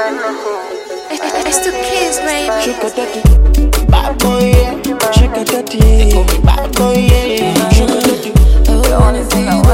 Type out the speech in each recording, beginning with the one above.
It's the kids, baby. Sugar daddy, bad boy, yeah. Sugar daddy, they call me bad boy, yeah. Sugar daddy, I wanna see you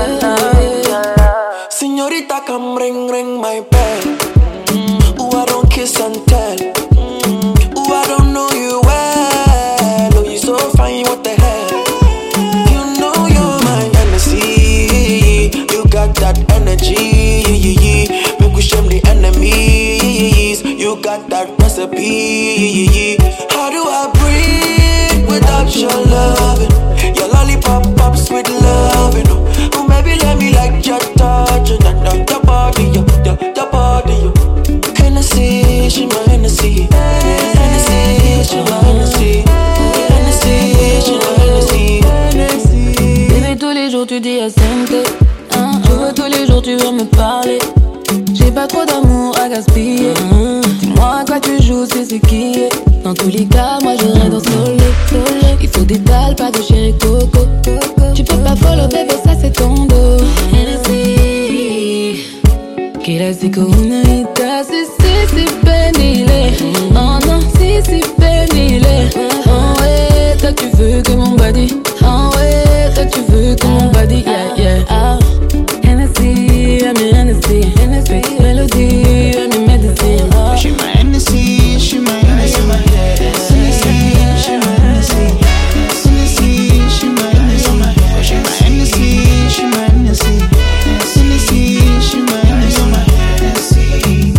well. Señorita, come ring my bell. Ooh, I don't kiss and tell. Ooh, I don't know you well. Oh, you so fine, what the hell? You know you're my Hennessy. You got that energy. Make we shame the enemies. You got that recipe. How do I breathe without your loving? Your lollipop pops with loving. Oh, maybe let me like your touch. Your body, your body. Hennessy, she my Hennessy. Hennessy, she my Hennessy. Hennessy, she my Hennessy. Bébé, tous les jours tu dis SNT. Tu veux tous les jours tu veux me parler. J'ai pas trop d'amour à gaspiller. Dis-moi à quoi tu joues, c'est qui est. Dans tous les cas, moi j'irai dans soleil. Il faut des balles, pas de chéri coco. Tu peux pas follow bébé, ça c'est ton dos. Hennessy, classico unita, si pénilé. Oh non, si pénilé. Oh ouais, toi tu veux que mon body. Oh ouais, toi tu veux que mon body. Yeah. Ah. Hennessy, I'm your Hennessy. Hennessy, melody, I'm your medicine. Oh. She my Hennessy, she my Hennessy. Hennessy, she my Hennessy. Hennessy, she my Hennessy. She my Hennessy, she my Hennessy. Hennessy, she my Hennessy.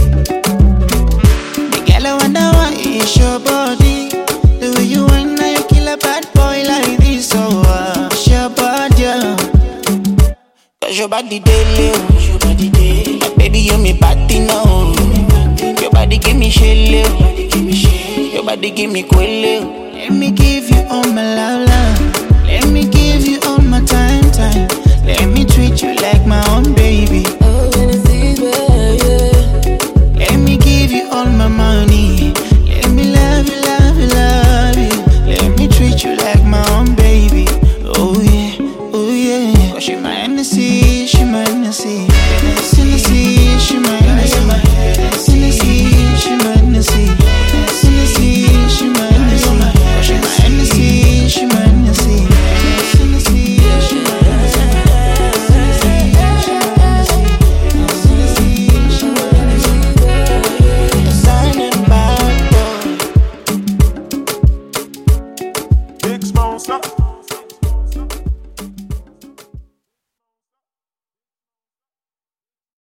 The girl I wonder why it's your body. The way you want now you kill a bad boy like this. So it's your body, yeah. Cause your body daily, my baby you me body now. Your body give me shell, your body give me quelle. Let me give you all my love.